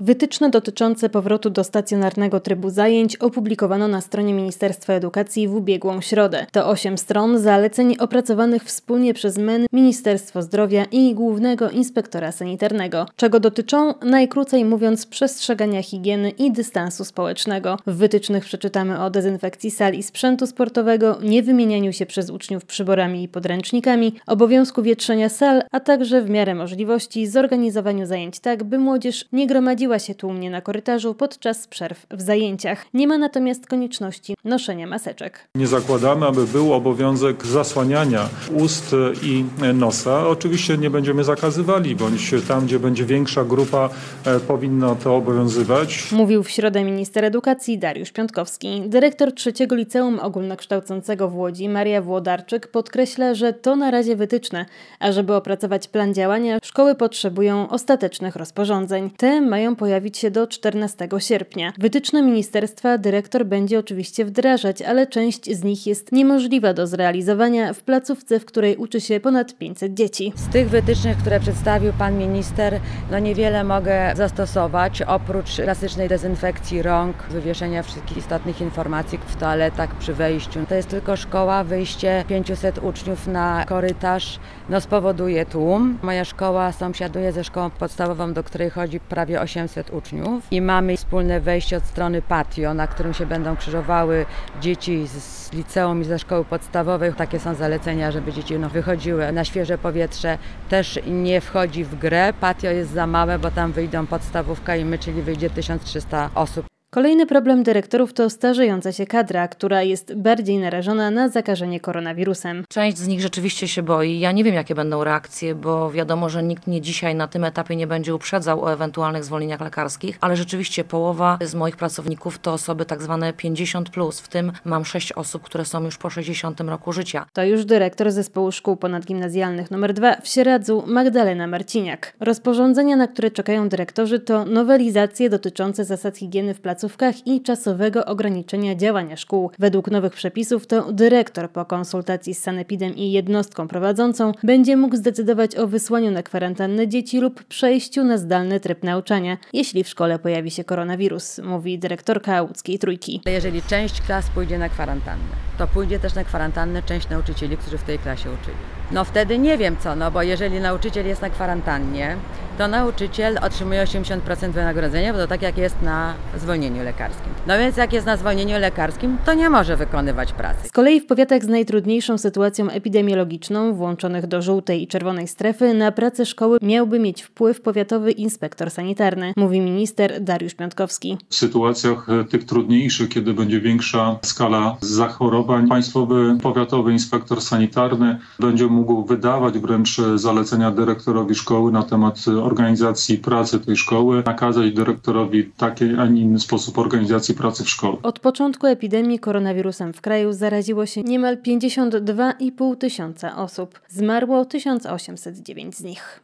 Wytyczne dotyczące powrotu do stacjonarnego trybu zajęć opublikowano na stronie Ministerstwa Edukacji w ubiegłą środę. To 8 stron zaleceń opracowanych wspólnie przez MEN, Ministerstwo Zdrowia i Głównego Inspektora Sanitarnego. Czego dotyczą? Najkrócej mówiąc, przestrzegania higieny i dystansu społecznego. W wytycznych przeczytamy o dezynfekcji sal i sprzętu sportowego, niewymienianiu się przez uczniów przyborami i podręcznikami, obowiązku wietrzenia sal, a także w miarę możliwości zorganizowaniu zajęć tak, by młodzież nie gromadziła się tłumnie na korytarzu podczas przerw w zajęciach. Nie ma natomiast konieczności noszenia maseczek. Nie zakładamy, aby był obowiązek zasłaniania ust i nosa. Oczywiście nie będziemy zakazywali, bądź tam, gdzie będzie większa grupa, powinno to obowiązywać. Mówił w środę minister edukacji Dariusz Piątkowski. Dyrektor trzeciego liceum ogólnokształcącego w Łodzi, Maria Włodarczyk, podkreśla, że to na razie wytyczne, a żeby opracować plan działania, szkoły potrzebują ostatecznych rozporządzeń. Te mają pojawić się do 14 sierpnia. Wytyczne ministerstwa dyrektor będzie oczywiście wdrażać, ale część z nich jest niemożliwa do zrealizowania w placówce, w której uczy się ponad 500 dzieci. Z tych wytycznych, które przedstawił pan minister, niewiele mogę zastosować, oprócz klasycznej dezynfekcji rąk, wywieszenia wszystkich istotnych informacji w toaletach przy wejściu. To jest tylko szkoła, wyjście 500 uczniów na korytarz spowoduje tłum. Moja szkoła sąsiaduje ze szkołą podstawową, do której chodzi prawie 800 uczniów i mamy wspólne wejście od strony patio, na którym się będą krzyżowały dzieci z liceum i ze szkoły podstawowej. Takie są zalecenia, żeby dzieci wychodziły na świeże powietrze. Też nie wchodzi w grę. Patio jest za małe, bo tam wyjdą podstawówka i my, czyli wyjdzie 1300 osób. Kolejny problem dyrektorów to starzejąca się kadra, która jest bardziej narażona na zakażenie koronawirusem. Część z nich rzeczywiście się boi. Ja nie wiem, jakie będą reakcje, bo wiadomo, że nikt mnie dzisiaj na tym etapie nie będzie uprzedzał o ewentualnych zwolnieniach lekarskich, ale rzeczywiście połowa z moich pracowników to osoby tak zwane 50+, w tym mam 6 osób, które są już po 60 roku życia. To już dyrektor Zespołu Szkół Ponadgimnazjalnych nr 2 w Sieradzu Magdalena Marciniak. Rozporządzenia, na które czekają dyrektorzy, to nowelizacje dotyczące zasad higieny w placówkach i czasowego ograniczenia działania szkół. Według nowych przepisów to dyrektor po konsultacji z sanepidem i jednostką prowadzącą będzie mógł zdecydować o wysłaniu na kwarantannę dzieci lub przejściu na zdalny tryb nauczania, jeśli w szkole pojawi się koronawirus, mówi dyrektorka łódzkiej Trójki. Jeżeli część klas pójdzie na kwarantannę, to pójdzie też na kwarantannę część nauczycieli, którzy w tej klasie uczyli. Wtedy nie wiem co, bo jeżeli nauczyciel jest na kwarantannie, to nauczyciel otrzymuje 80% wynagrodzenia, bo to tak jak jest na zwolnieniu lekarskim. Więc jak jest na zwolnieniu lekarskim, to nie może wykonywać pracy. Z kolei w powiatach z najtrudniejszą sytuacją epidemiologiczną, włączonych do żółtej i czerwonej strefy, na pracę szkoły miałby mieć wpływ powiatowy inspektor sanitarny, mówi minister Dariusz Piątkowski. W sytuacjach tych trudniejszych, kiedy będzie większa skala zachorowań, państwowy powiatowy inspektor sanitarny będzie mógł wydawać wręcz zalecenia dyrektorowi szkoły na temat organizacji pracy tej szkoły, nakazać dyrektorowi taki, a nie inny sposób organizacji pracy w szkole. Od początku epidemii koronawirusem w kraju zaraziło się niemal 52,5 tysiąca osób. Zmarło 1809 z nich.